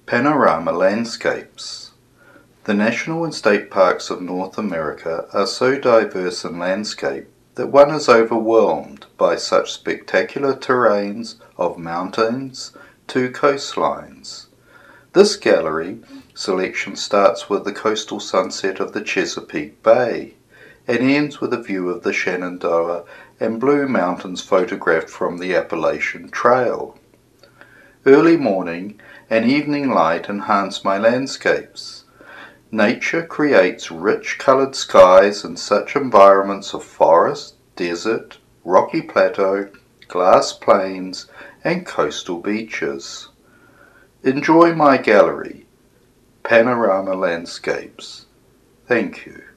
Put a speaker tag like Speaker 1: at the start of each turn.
Speaker 1: Panorama landscapes. The national and state parks of North America are so diverse in landscape that one is overwhelmed by such spectacular terrains of mountains to coastlines. This gallery selection starts with the coastal sunset of the Chesapeake Bay and ends with a view of the Shenandoah and Blue Mountains photographed from the Appalachian Trail. Early morning and evening light enhance my landscapes. Nature creates rich colored skies in such environments of forest, desert, rocky plateau, glass plains, and coastal beaches. Enjoy my gallery, Panorama Landscapes. Thank you.